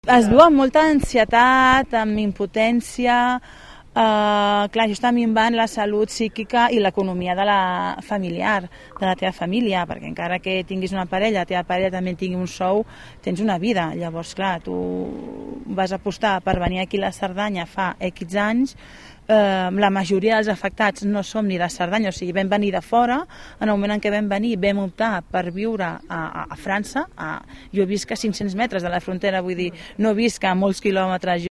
Es viu amb molta ansietat, amb impotència, clar, això està minvant la salut psíquica i l'economia de la familiar, de la teva família, perquè encara que tinguis una parella, la teva parella també tingui un sou, tens una vida. Llavors, clar, tu vas apostar per venir aquí a la Cerdanya fa X anys, la majoria dels afectats no som ni de Cerdanya, o sigui, vam venir de fora, en el moment en què vam venir vam optar per viure a França, jo visc a 500 metres de la frontera, vull dir, no visc a molts quilòmetres,